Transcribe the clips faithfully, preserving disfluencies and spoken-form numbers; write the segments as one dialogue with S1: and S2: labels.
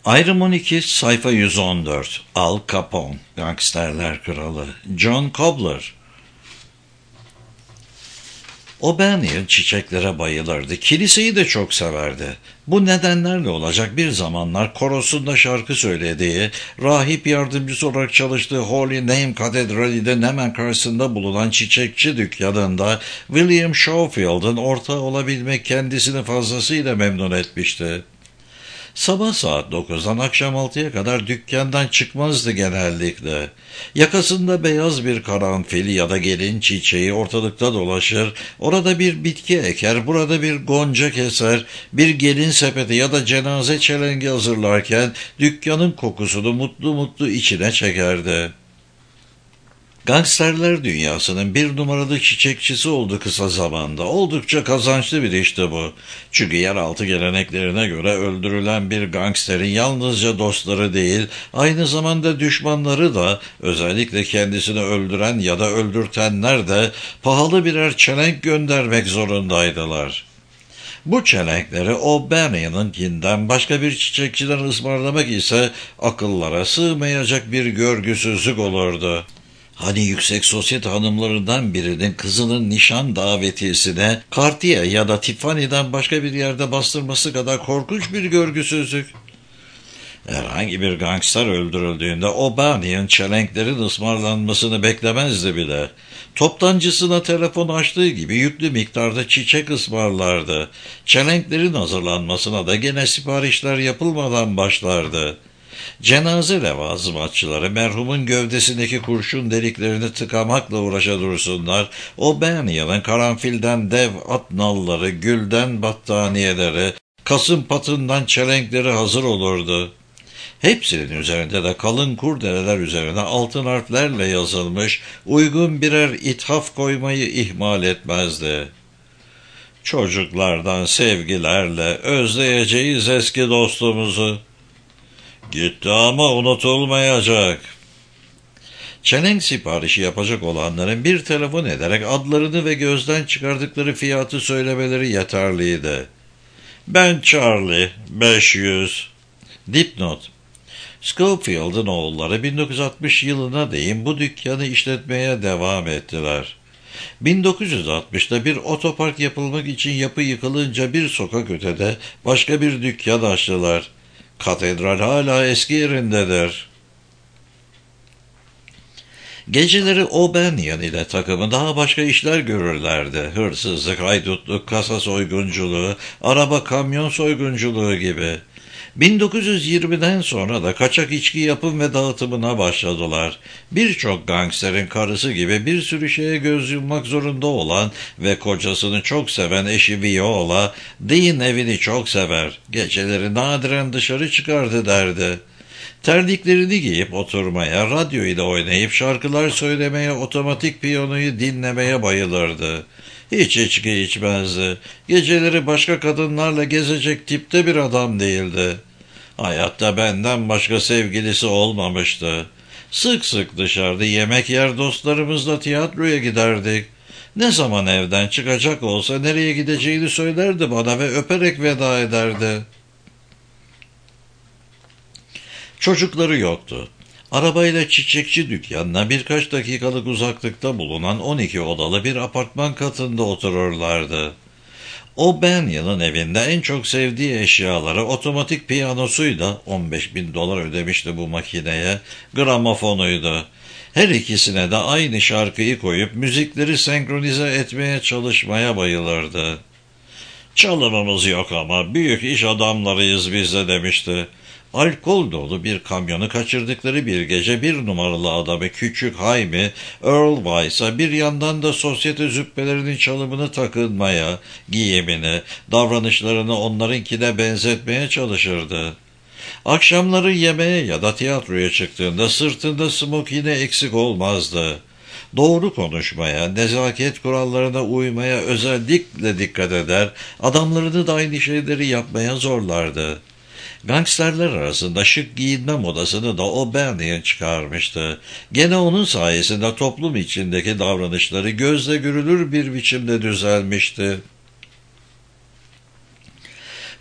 S1: Ayrım on iki sayfa yüz on dört. Al Capone, Gangsterler Kralı, John Cobbler. O'Banion çiçeklere bayılırdı. Kiliseyi de çok severdi. Bu nedenlerle olacak bir zamanlar korosunda şarkı söylediği, rahip yardımcısı olarak çalıştığı Holy Name Katedrali'den hemen karşısında bulunan çiçekçi dükkanında William Shawfield'ın ortağı olabilmek kendisini fazlasıyla memnun etmişti. Sabah saat dokuzdan akşam altıya kadar dükkandan çıkmazdı genellikle. Yakasında beyaz bir karanfil ya da gelin çiçeği ortalıkta dolaşır, orada bir bitki eker, burada bir gonca keser, bir gelin sepeti ya da cenaze çelengi hazırlarken dükkanın kokusunu mutlu mutlu içine çekerdi. Gangsterler dünyasının bir numaralı çiçekçisi oldu kısa zamanda. Oldukça kazançlı bir işti bu. Çünkü yeraltı geleneklerine göre öldürülen bir gangsterin yalnızca dostları değil, aynı zamanda düşmanları da, özellikle kendisini öldüren ya da öldürtenler de pahalı birer çelenk göndermek zorundaydılar. Bu çelenkleri O'Banion'ınkinden başka bir çiçekçiden ısmarlamak ise akıllara sığmayacak bir görgüsüzlük olurdu. Hani yüksek sosyete hanımlarından birinin kızının nişan davetiyesine Cartier ya da Tiffany'den başka bir yerde bastırması kadar korkunç bir görgüsüzlük. Herhangi bir gangster öldürüldüğünde O'Banion çelenklerin ısmarlanmasını beklemezdi bile. Toptancısına telefon açtığı gibi yüklü miktarda çiçek ısmarlardı. Çelenklerin hazırlanmasına da gene siparişler yapılmadan başlardı. Cenaze levazımatçıları merhumun gövdesindeki kurşun deliklerini tıkamakla uğraşa dursunlar, O'Banion'ın karanfilden dev at nalları, gülden battaniyeleri, kasım patından çelenkleri hazır olurdu. Hepsinin üzerinde de kalın kurdeleler üzerine altın harflerle yazılmış uygun birer ithaf koymayı ihmal etmezdi. Çocuklardan sevgilerle özleyeceğiz eski dostumuzu. Gitti ama unutulmayacak. Çelenk siparişi yapacak olanların bir telefon ederek adlarını ve gözden çıkardıkları fiyatı söylemeleri yeterliydi. Ben Charlie, beş yüz. Dipnot: Schofield'ın oğulları bin dokuz yüz altmış yılına değin bu dükkanı işletmeye devam ettiler. bin dokuz yüz altmışta bir otopark yapılmak için yapı yıkılınca bir sokak ötede başka bir dükkan açtılar. Katedral hala eski yerindedir. Geceleri O'Banion ile takımı daha başka işler görürlerdi. Hırsızlık, haydutluk, kasa soygunculuğu, araba kamyon soygunculuğu gibi. bin dokuz yüz yirmiden sonra da kaçak içki yapım ve dağıtımına başladılar. Birçok gangsterin karısı gibi bir sürü şeye göz yummak zorunda olan ve kocasını çok seven eşi Viola, Dean evini çok sever, geceleri nadiren dışarı çıkardı derdi. Terliklerini giyip oturmaya, radyo ile oynayıp şarkılar söylemeye, otomatik piyanoyu dinlemeye bayılırdı. Hiç içki içmezdi. Geceleri başka kadınlarla gezecek tipte bir adam değildi. Hayatta benden başka sevgilisi olmamıştı. Sık sık dışarıda yemek yer, dostlarımızla tiyatroya giderdik. Ne zaman evden çıkacak olsa nereye gideceğini söylerdi bana ve öperek veda ederdi. Çocukları yoktu. Arabayla çiçekçi dükkanına birkaç dakikalık uzaklıkta bulunan on iki odalı bir apartman katında otururlardı. O'Banion'ın evinde en çok sevdiği eşyaları otomatik piyanosuyla, on beş bin dolar ödemişti bu makineye, gramofonuydu. Her ikisine de aynı şarkıyı koyup müzikleri senkronize etmeye çalışmaya bayılırdı. Çalımımız yok ama büyük iş adamlarıyız biz de demişti. Alkol dolu bir kamyonu kaçırdıkları bir gece bir numaralı adamı Küçük Haymi, Earl Weiss'a bir yandan da sosyete züppelerinin çalımını takınmaya, giyimini, davranışlarını onlarınkine benzetmeye çalışırdı. Akşamları yemeğe ya da tiyatroya çıktığında sırtında smokine eksik olmazdı. Doğru konuşmaya, nezaket kurallarına uymaya özellikle dikkat eder, adamlarını da aynı şeyleri yapmaya zorlardı. Gangsterler arasında şık giyinme modasını da O'Banion çıkarmıştı. Gene onun sayesinde toplum içindeki davranışları gözle görülür bir biçimde düzelmişti.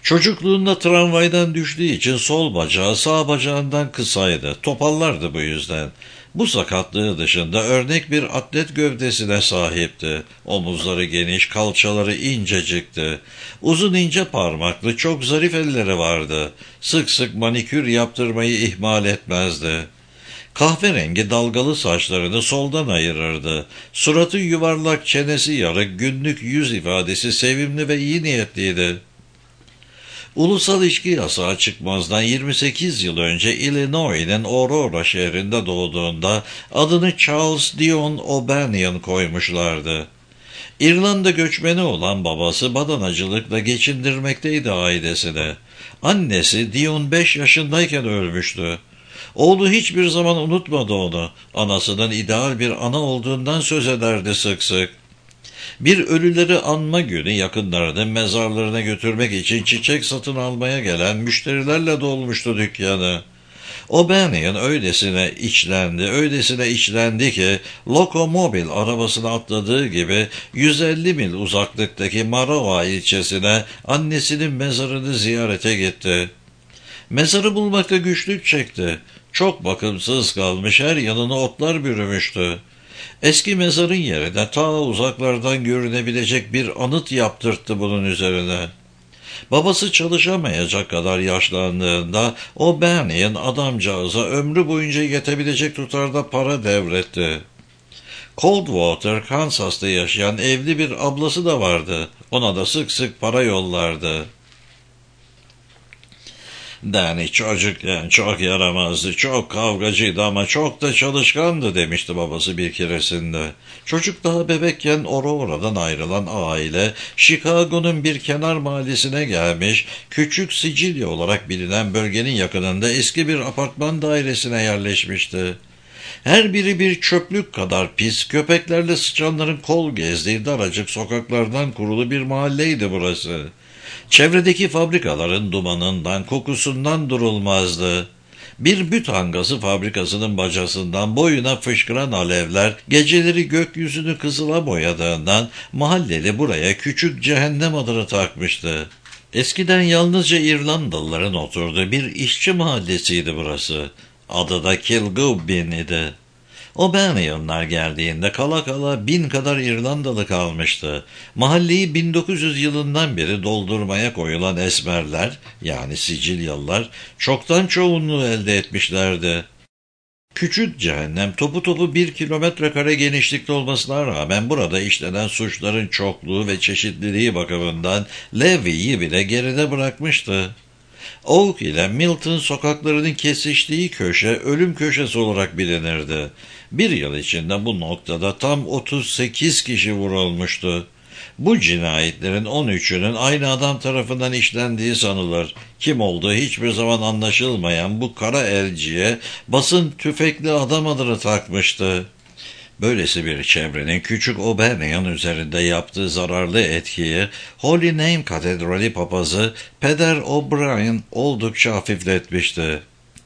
S1: Çocukluğunda tramvaydan düştüğü için sol bacağı sağ bacağından kısaydı. Topallardı bu yüzden. Bu sakatlığı dışında örnek bir atlet gövdesine sahipti. Omuzları geniş, kalçaları incecikti. Uzun ince parmaklı, çok zarif elleri vardı. Sık sık manikür yaptırmayı ihmal etmezdi. Kahverengi dalgalı saçlarını soldan ayırırdı. Suratı yuvarlak, çenesi yarık, günlük yüz ifadesi sevimli ve iyi niyetliydi. Ulusal içki yasağı çıkmazdan yirmi sekiz yıl önce Illinois'nin Aurora şehrinde doğduğunda adını Charles Dion O'Banion koymuşlardı. İrlanda göçmeni olan babası badanacılıkla geçindirmekteydi ailesini. Annesi Dion beş yaşındayken ölmüştü. Oğlu hiçbir zaman unutmadı onu. Anasının ideal bir ana olduğundan söz ederdi sık sık. Bir ölüleri anma günü yakınlarını mezarlarına götürmek için çiçek satın almaya gelen müşterilerle dolmuştu dükkanı. O'Banion öylesine içlendi, öylesine içlendi ki Lokomobil arabasına atladığı gibi yüz elli mil uzaklıktaki Marova ilçesine annesinin mezarını ziyarete gitti. Mezarı bulmakta güçlük çekti. Çok bakımsız kalmış, her yanına otlar bürümüştü. Eski mezarın yerine ta uzaklardan görünebilecek bir anıt yaptırttı bunun üzerine. Babası çalışamayacak kadar yaşlandığında O'Banion adamcağıza ömrü boyunca yetebilecek tutarda para devretti. Coldwater, Kansas'ta yaşayan evli bir ablası da vardı. Ona da sık sık para yollardı. Danny çocukken çok yaramazdı, çok kavgacıydı ama çok da çalışkandı demişti babası bir keresinde. Çocuk daha bebekken Aurora'dan ayrılan aile, Chicago'nun bir kenar mahallesine gelmiş, küçük Sicilya olarak bilinen bölgenin yakınında eski bir apartman dairesine yerleşmişti. Her biri bir çöplük kadar pis, köpeklerle sıçanların kol gezdiği daracık sokaklardan kurulu bir mahalleydi burası. Çevredeki fabrikaların dumanından, kokusundan durulmazdı. Bir bütan gazı fabrikasının bacasından boyuna fışkıran alevler geceleri gökyüzünü kızıla boyadığından mahalleli buraya küçük cehennem adını takmıştı. Eskiden yalnızca İrlandalıların oturduğu bir işçi mahallesiydi burası. Adı da Kilgubin idi. O'Banion'lar geldiğinde kala kala bin kadar İrlandalı kalmıştı. Mahalleyi bin dokuz yüz yılından beri doldurmaya koyulan esmerler, yani Sicilyalılar, çoktan çoğunluğu elde etmişlerdi. Küçük cehennem topu topu bir kilometre kare genişlikte olmasına rağmen burada işlenen suçların çokluğu ve çeşitliliği bakımından Levy'yi bile geride bırakmıştı. Oak ile Milton sokaklarının kesiştiği köşe ölüm köşesi olarak bilinirdi. Bir yıl içinde bu noktada tam otuz sekiz kişi vurulmuştu. Bu cinayetlerin on üçünün aynı adam tarafından işlendiği sanılır. Kim olduğu hiçbir zaman anlaşılmayan bu kara elciye basın tüfekli adam adını takmıştı. Böylesi bir çevrenin küçük O'Banion üzerinde yaptığı zararlı etkiyi Holy Name Katedrali papazı Peder O'Brien oldukça hafifletmişti.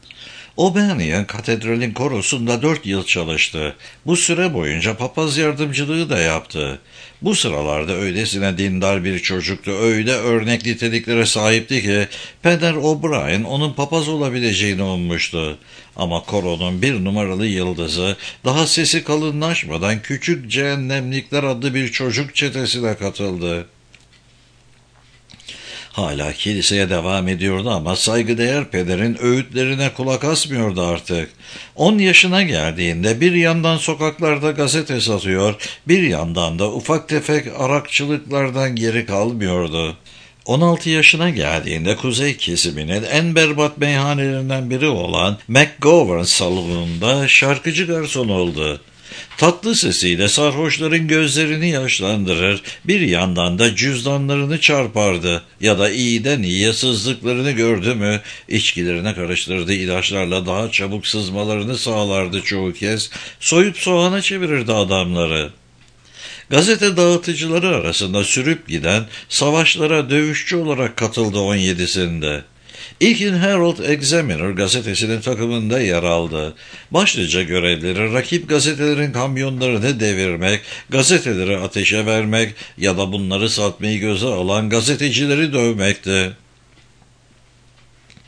S1: O'Banion katedralin korosunda dört yıl çalıştı. Bu süre boyunca papaz yardımcılığı da yaptı. Bu sıralarda öylesine dindar bir çocuktu, öyle örnek niteliklere sahipti ki Peder O'Brien onun papaz olabileceğini ummuştu. Ama koronun bir numaralı yıldızı daha sesi kalınlaşmadan Küçük Cehennemlikler adlı bir çocuk çetesine katıldı. Hala kiliseye devam ediyordu ama saygıdeğer pederin öğütlerine kulak asmıyordu artık. On yaşına geldiğinde bir yandan sokaklarda gazete satıyor, bir yandan da ufak tefek arakçılıklardan geri kalmıyordu. on altı yaşına geldiğinde kuzey kesiminin en berbat meyhanelerinden biri olan McGovern salonunda şarkıcı garson oldu. Tatlı sesiyle sarhoşların gözlerini yaşlandırır, bir yandan da cüzdanlarını çarpardı ya da iyiden iyiye sızdıklarını gördü mü, içkilerine karıştırdığı ilaçlarla daha çabuk sızmalarını sağlardı çoğu kez, soyup soğana çevirirdi adamları. Gazete dağıtıcıları arasında sürüp giden savaşlara dövüşçü olarak katıldı on yedisinde. İlkin Herald Examiner gazetesinin takımında yer aldı. Başlıca görevleri rakip gazetelerin kamyonlarını devirmek, gazeteleri ateşe vermek ya da bunları satmayı göze alan gazetecileri dövmekti.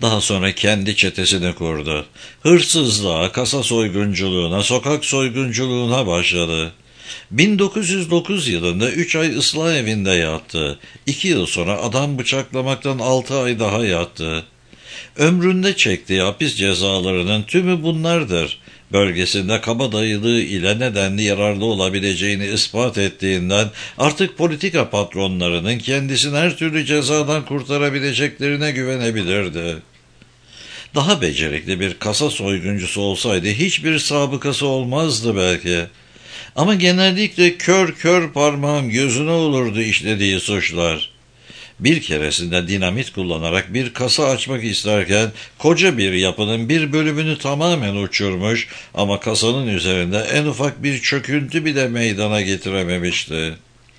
S1: Daha sonra kendi çetesini kurdu. Hırsızlığa, kasa soygunculuğuna, sokak soygunculuğuna başladı. bin dokuz yüz dokuz yılında üç ay ıslah evinde yattı. iki yıl sonra adam bıçaklamaktan altı ay daha yattı. Ömründe çektiği hapis cezalarının tümü bunlardır. Bölgesinde kabadayılığı ile nedenli yararlı olabileceğini ispat ettiğinden artık politika patronlarının kendisini her türlü cezadan kurtarabileceklerine güvenebilirdi. Daha becerikli bir kasa soyguncusu olsaydı hiçbir sabıkası olmazdı belki. Ama genellikle kör kör parmağın gözüne olurdu işlediği suçlar. Bir keresinde dinamit kullanarak bir kasa açmak isterken koca bir yapının bir bölümünü tamamen uçurmuş ama kasanın üzerinde en ufak bir çöküntü bile meydana getirememişti.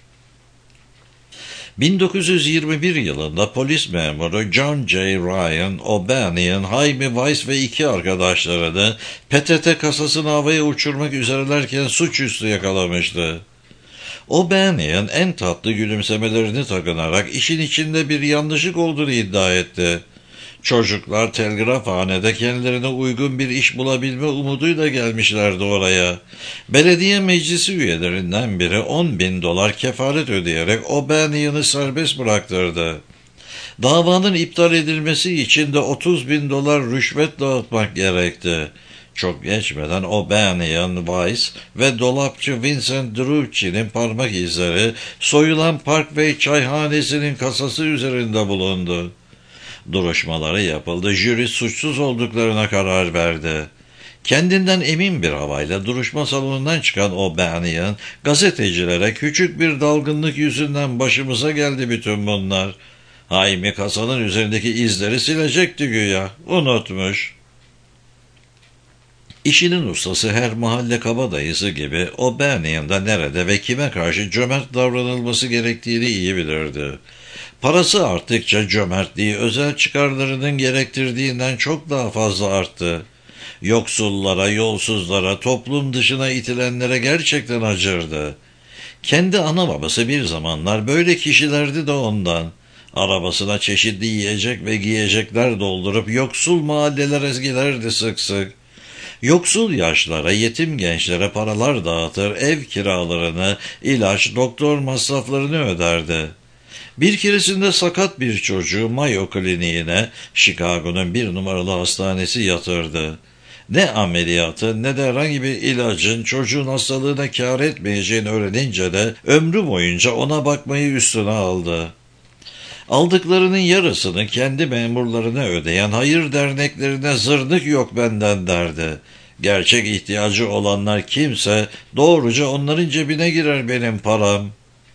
S1: bin dokuz yüz yirmi bir yılında polis memuru John J. Ryan, O'Banion, Jaime Weiss ve iki arkadaşlarını P T T kasasını havaya uçurmak üzerelerken suçüstü yakalamıştı. O'Banion en tatlı gülümsemelerini takınarak işin içinde bir yanlışlık olduğunu iddia etti. Çocuklar telgrafhanede kendilerine uygun bir iş bulabilme umuduyla gelmişlerdi oraya. Belediye meclisi üyelerinden biri on bin dolar kefaret ödeyerek O'Banion'ı serbest bıraktırdı. Davanın iptal edilmesi için de otuz bin dolar rüşvet dağıtmak gerekti. Çok geçmeden O'Banion, Weiss ve dolapçı Vincent Drucci'nin parmak izleri soyulan Parkway çayhanesinin kasası üzerinde bulundu. Duruşmaları yapıldı, jüri suçsuz olduklarına karar verdi. Kendinden emin bir havayla duruşma salonundan çıkan O'Banion, gazetecilere küçük bir dalgınlık yüzünden başımıza geldi bütün bunlar. Jaime kasanın üzerindeki izleri silecekti güya, unutmuş. İşinin ustası her mahalle kabadayısı gibi O'Banion da nerede ve kime karşı cömert davranılması gerektiğini iyi bilirdi. Parası arttıkça cömertliği özel çıkarlarının gerektirdiğinden çok daha fazla arttı. Yoksullara, yolsuzlara, toplum dışına itilenlere gerçekten acırdı. Kendi ana babası bir zamanlar böyle kişilerdi de ondan. Arabasına çeşitli yiyecek ve giyecekler doldurup yoksul mahallelere ezgilerdi sık sık. Yoksul yaşlara, yetim gençlere paralar dağıtır, ev kiralarını, ilaç, doktor masraflarını öderdi. Bir keresinde sakat bir çocuğu Mayo Kliniğine, Chicago'nun bir numaralı hastanesi yatırdı. Ne ameliyatı ne de herhangi bir ilacın çocuğun hastalığına kâr etmeyeceğini öğrenince de ömrü boyunca ona bakmayı üstüne aldı. Aldıklarının yarısını kendi memurlarına ödeyen hayır derneklerine zırnık yok benden derdi. Gerçek ihtiyacı olanlar kimse doğruca onların cebine girer benim param.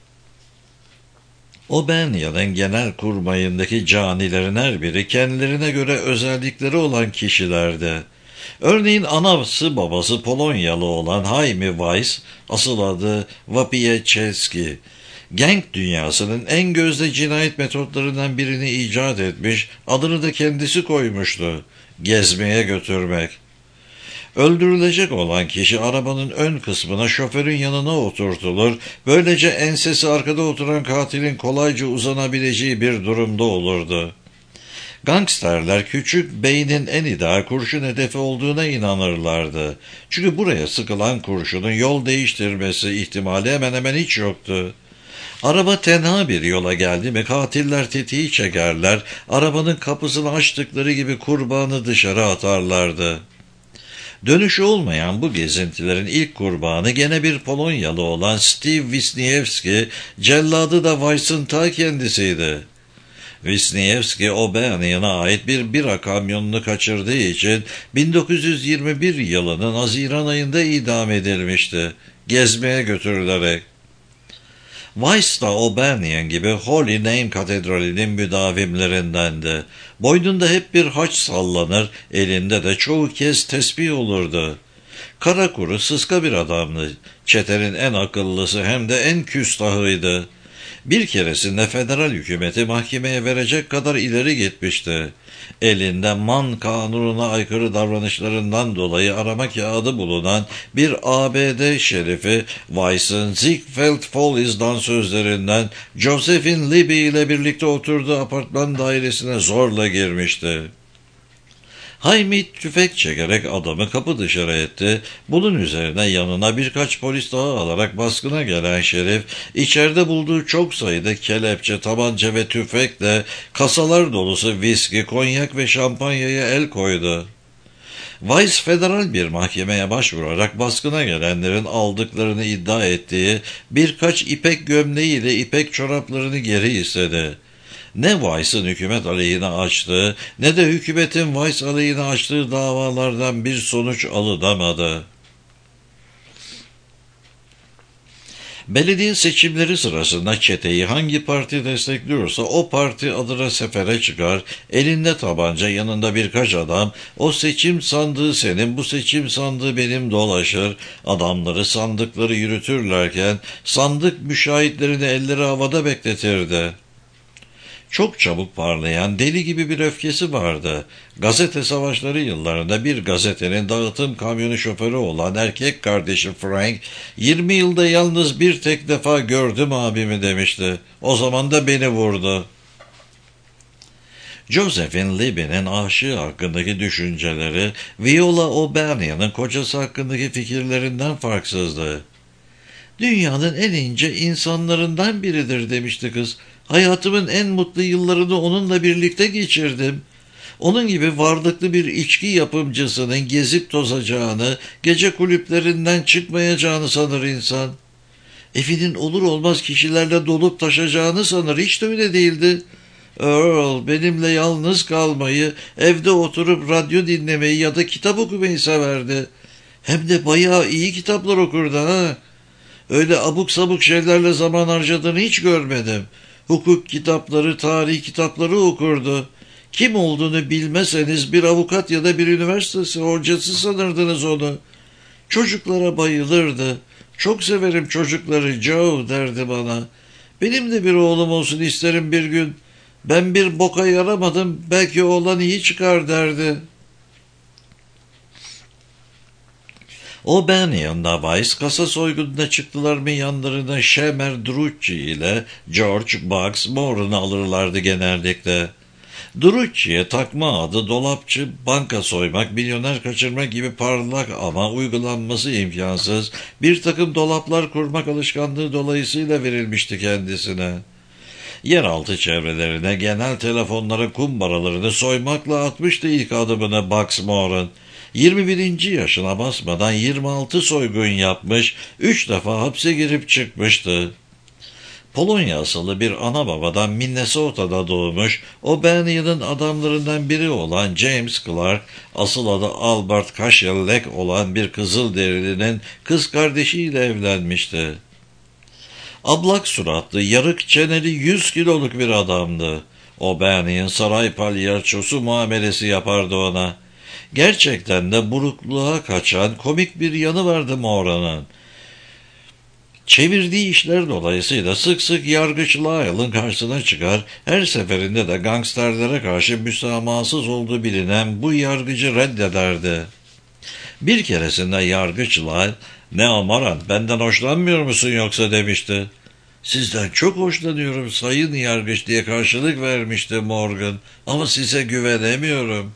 S1: O'Banion'un genel kurmayındaki canilerin her biri kendilerine göre özellikleri olan kişilerdi. Örneğin anası babası Polonyalı olan Jaime Weiss, asıl adı Wapiechewski, gang dünyasının en gözde cinayet metotlarından birini icat etmiş, adını da kendisi koymuştu. Gezmeye götürmek. Öldürülecek olan kişi arabanın ön kısmına şoförün yanına oturtulur, böylece ensesi arkada oturan katilin kolayca uzanabileceği bir durumda olurdu. Gangsterler küçük beynin en ideal kurşun hedefi olduğuna inanırlardı. Çünkü buraya sıkılan kurşunun yol değiştirmesi ihtimali hemen hemen hiç yoktu. Araba tenha bir yola geldi mi katiller tetiği çekerler, arabanın kapısını açtıkları gibi kurbanı dışarı atarlardı. Dönüşü olmayan bu gezintilerin ilk kurbanı gene bir Polonyalı olan Steve Wisniewski, celladı da Weiss'ın ta kendisiydi. Wisniewski, O'Banion'a ait bir bira kamyonunu kaçırdığı için bin dokuz yüz yirmi bir yılının Haziran ayında idam edilmişti, gezmeye götürülerek. Weiss da O'Banion gibi Holy Name Katedrali'nin müdavimlerindendi. Boynunda hep bir haç sallanır, elinde de çoğu kez tesbih olurdu. Kara kuru, sıska bir adamdı. Çetenin en akıllısı hem de en küstahıydı. Bir keresinde federal hükümeti mahkemeye verecek kadar ileri gitmişti. Elinde Man kanununa aykırı davranışlarından dolayı arama kağıdı bulunan bir A B D şerifi Weiss'ın Ziegfeld Follies dansözlerinden Josephine Libby ile birlikte oturduğu apartman dairesine zorla girmişti. Haymid tüfek çekerek adamı kapı dışarı etti. Bunun üzerine yanına birkaç polis daha alarak baskına gelen Şerif, içeride bulduğu çok sayıda kelepçe, tabanca ve tüfekle kasalar dolusu viski, konyak ve şampanyaya el koydu. Weiss federal bir mahkemeye başvurarak baskına gelenlerin aldıklarını iddia ettiği birkaç ipek gömleğiyle ipek çoraplarını geri istedi. Ne Weiss'ın hükümet aleyhine açtığı ne de hükümetin Weiss aleyhine açtığı davalardan bir sonuç alınamadı. Belediye seçimleri sırasında çeteyi hangi parti destekliyorsa o parti adına sefere çıkar, elinde tabanca, yanında birkaç adam, o seçim sandığı senin, bu seçim sandığı benim dolaşır, adamları sandıkları yürütürlerken sandık müşahitlerini elleri havada bekletirdi. Çok çabuk parlayan, deli gibi bir öfkesi vardı. Gazete savaşları yıllarında bir gazetenin dağıtım kamyonu şoförü olan erkek kardeşi Frank, yirmi yılda yalnız bir tek defa gördüm abimi demişti. O zaman da beni vurdu. Josephine Libby'nin aşığı hakkındaki düşünceleri, Viola O'Banian'ın kocası hakkındaki fikirlerinden farksızdı. Dünyanın en ince insanlarından biridir demişti kız. Hayatımın en mutlu yıllarını onunla birlikte geçirdim. Onun gibi varlıklı bir içki yapımcısının gezip tozacağını, gece kulüplerinden çıkmayacağını sanır insan. Evinin olur olmaz kişilerle dolup taşacağını sanır. Hiç de öyle değildi. Earl benimle yalnız kalmayı, evde oturup radyo dinlemeyi ya da kitap okumayı severdi. Hem de bayağı iyi kitaplar okurdu ha. Öyle abuk sabuk şeylerle zaman harcadığını hiç görmedim. Hukuk kitapları, tarih kitapları okurdu. Kim olduğunu bilmeseniz bir avukat ya da bir üniversitesi hocası sanırdınız onu. Çocuklara bayılırdı. Çok severim çocukları Joe derdi bana. Benim de bir oğlum olsun isterim bir gün. Ben bir boka yaramadım, belki oğlan iyi çıkar derdi. O'Banian'la Weiss kasa soygununa çıktılar mı yanlarına Shemer Drucci ile George Bugs Moore'unu alırlardı genellikle. Drucci'ye takma adı dolapçı, banka soymak, milyoner kaçırmak gibi parlak ama uygulanması imkansız bir takım dolaplar kurmak alışkanlığı dolayısıyla verilmişti kendisine. Yeraltı çevrelerine, genel telefonlara kumbaralarını soymakla atmıştı ilk adımını Bugs Moore'un. yirmi birinci yaşına basmadan yirmi altı soygun yapmış, üç defa hapse girip çıkmıştı. Polonya asıllı bir ana babadan Minnesota'da doğmuş, O'Banian'ın adamlarından biri olan James Clark, asıl adı Albert Kaşellek olan bir Kızılderili'nin kız kardeşiyle evlenmişti. Ablak suratlı, yarık çeneli yüz kiloluk bir adamdı. O'Banian saray palyaçosu muamelesi yapardı ona. Gerçekten de burukluğa kaçan komik bir yanı vardı Moore'nun. Çevirdiği işler dolayısıyla sık sık yargıç Lyle'ın karşısına çıkar, her seferinde de gangsterlere karşı müsamahasız olduğu bilinen bu yargıcı reddederdi. Bir keresinde yargıç Lyle, "Ne Amaran, benden hoşlanmıyor musun yoksa?" demişti. "Sizden çok hoşlanıyorum sayın yargıç" diye karşılık vermişti Morgan, "ama size güvenemiyorum."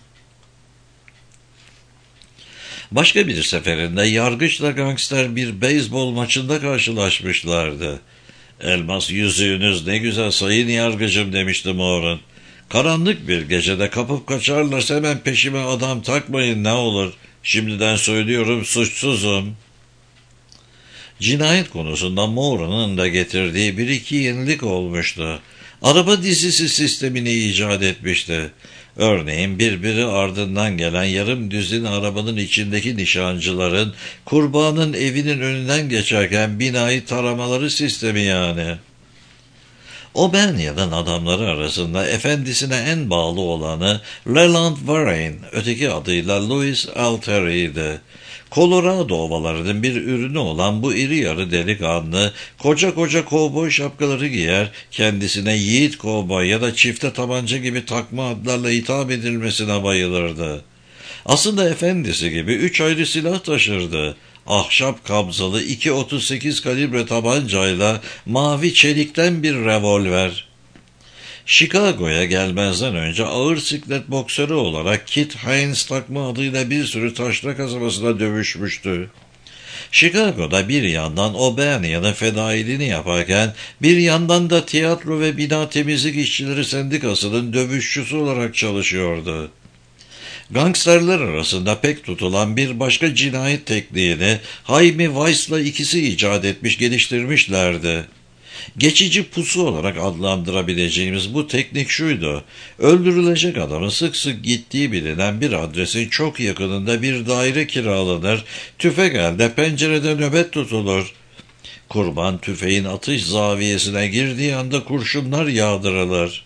S1: Başka bir seferinde yargıçla gangster bir beyzbol maçında karşılaşmışlardı. "Elmas yüzüğünüz ne güzel sayın yargıcım" demişti Moore'un. "Karanlık bir gecede kapıp kaçarlarsa hemen peşime adam takmayın ne olur. Şimdiden söylüyorum suçsuzum." Cinayet konusunda Moore'un da getirdiği bir iki yenilik olmuştu. Araba dizisi sistemini icat etmişti. Örneğin birbiri ardından gelen yarım düzin arabanın içindeki nişancıların kurbanın evinin önünden geçerken binayı taramaları sistemi yani. O'Banian'ın adamları arasında efendisine en bağlı olanı Leland Warren, öteki adıyla Louis Alteri'ydi. Colorado ovalarının bir ürünü olan bu iri yarı delikanlı, koca koca kovboy şapkaları giyer, kendisine yiğit kovboy ya da çifte tabanca gibi takma adlarla hitap edilmesine bayılırdı. Aslında efendisi gibi üç ayrı silah taşırdı. Ahşap kabzalı iki otuz sekiz kalibre tabancayla mavi çelikten bir revolver. Chicago'ya gelmezden önce ağır siklet boksörü olarak Kit Haynes takma adıyla bir sürü taşra kasabasında dövüşmüştü. Chicago'da bir yandan O'Bania'nın fedailiğini yaparken bir yandan da tiyatro ve bina temizlik işçileri sendikasının dövüşçüsü olarak çalışıyordu. Gangsterler arasında pek tutulan bir başka cinayet tekniğini Jaime Weiss'la ikisi icat etmiş, geliştirmişlerdi. Geçici pusu olarak adlandırabileceğimiz bu teknik şuydu: öldürülecek adamın sık sık gittiği bilinen bir adresin çok yakınında bir daire kiralanır, tüfek elde pencerede nöbet tutulur. Kurban tüfeğin atış zaviyesine girdiği anda kurşunlar yağdırılır.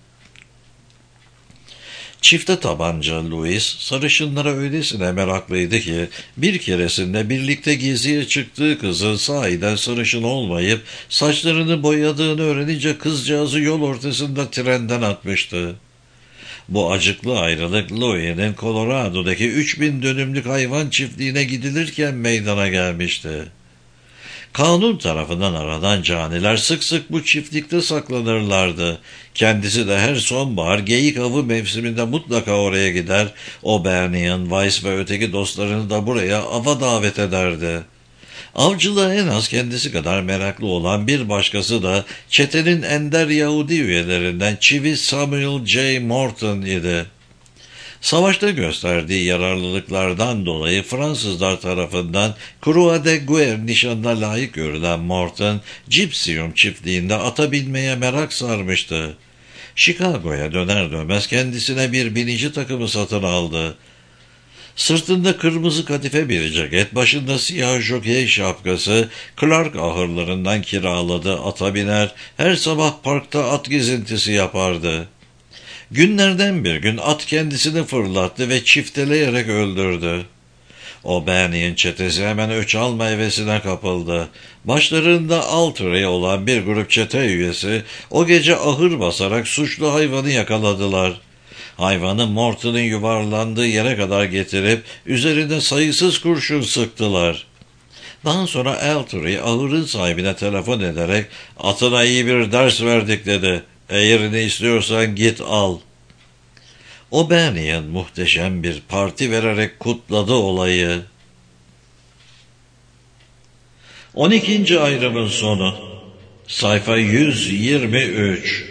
S1: Çifte tabanca Louis, sarışınlara öylesine meraklıydı ki, bir keresinde birlikte geziye çıktığı kızın sahiden sarışın olmayıp, saçlarını boyadığını öğrenince kızcağızı yol ortasında trenden atmıştı. Bu acıklı ayrılık, Louis'nin Colorado'daki üç bin dönümlük hayvan çiftliğine gidilirken meydana gelmişti. Kanun tarafından aranan caniler sık sık bu çiftlikte saklanırlardı. Kendisi de her sonbahar geyik avı mevsiminde mutlaka oraya gider, O'Brien, Weiss ve öteki dostlarını da buraya ava davet ederdi. Avcılığa en az kendisi kadar meraklı olan bir başkası da çetenin ender Yahudi üyelerinden çivi Samuel J. Morton idi. Savaşta gösterdiği yararlılıklardan dolayı Fransızlar tarafından Croix de Guerre nişanına layık görülen Morton, Gypsium çiftliğinde ata binmeye merak sarmıştı. Chicago'ya döner dönmez kendisine bir binici takımı satın aldı. Sırtında kırmızı kadife bir ceket, başında siyah jokey şapkası, Clark ahırlarından kiraladığı ata biner, her sabah parkta at gezintisi yapardı. Günlerden bir gün at kendisini fırlattı ve çifteleyerek öldürdü. O'Brien çetesi hemen öç alma hevesine kapıldı. Başlarında Altry olan bir grup çete üyesi o gece ahır basarak suçlu hayvanı yakaladılar. Hayvanı Morton'un yuvarlandığı yere kadar getirip üzerine sayısız kurşun sıktılar. Daha sonra Altry ahırın sahibine telefon ederek "Atına iyi bir ders verdik" dedi. "Eğer ne istiyorsan git al." O'Brien muhteşem bir parti vererek kutladı olayı. on ikinci ayrımın sonu. Sayfa yüz yirmi üç.